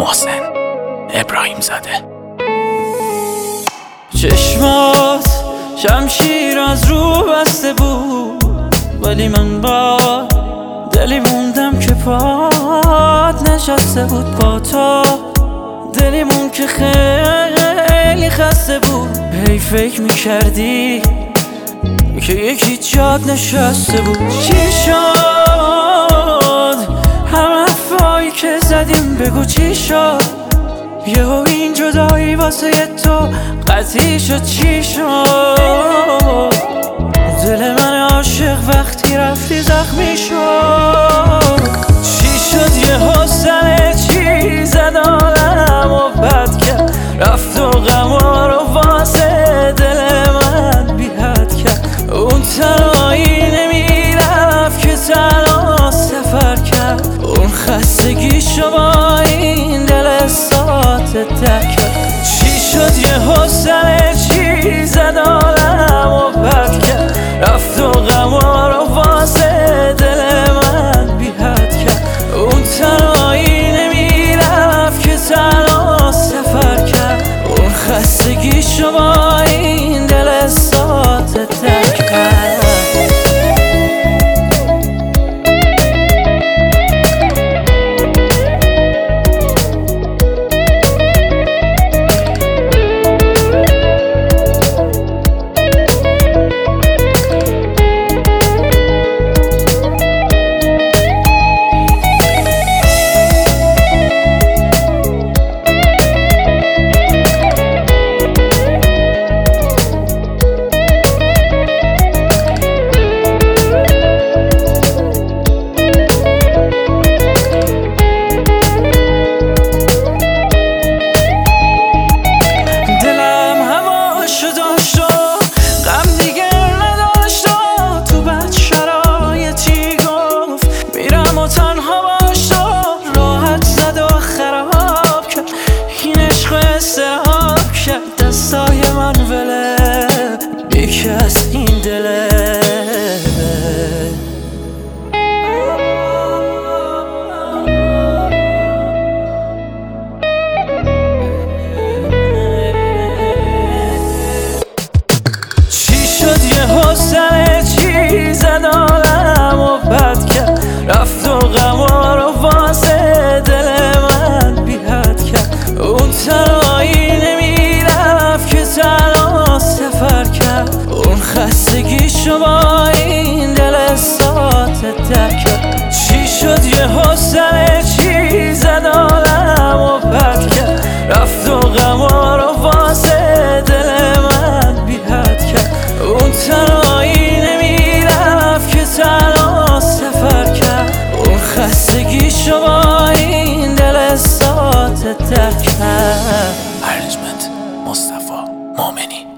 محسن ابراهیم زاده. چشمات شمشیر از رو بسته بود، ولی من با دلی موندم که پات نشسته بود. با تو دلیمون که خیلی خسته بود. هی فکر میکردی که یکی جاد نشسته بود. چی شد همه حرفایی که زدیم؟ بگو چی شد؟ یهو این جدایی واسه تو قطعی شد. چی شد؟ دل من عاشق وقتی رفتی زخمی شد. چی شد یهو سر چی زد عالم و بد کرد، رفت و غما رو واسه دل من بی حد کرد. اون تنهایی نمیرفت که تنها سفر کرد، اون خستگیشو با این دل ساعت درک کرد. چی شد یهو سر چی زد عالم و بد کرد، رفت و غما رو واسه دل من بی حد کرد. اون تنهایی نمیرفت که تنها سفر کرد، اون خستگیشو با این دل ساعت درک کرد. دستای من وله بیش از این دله. چی شد یهو سر چی زد عالم و بد کرد، رفت و غما رو واسه دل من بی حد کرد. اون تنهایی تنها سفر کرد، اون خستگیشو با این دل ساعت درک کرد. چی شد یهو سر چی زد عالم و بد کرد، رفت و غما رو واسه دل من بی حد کرد. اون تنهایی نمیرفت که تنها سفر کرد، اون خستگیشو با این دل ساعت درک کرد. ارنجمنت مصطفی مومنی.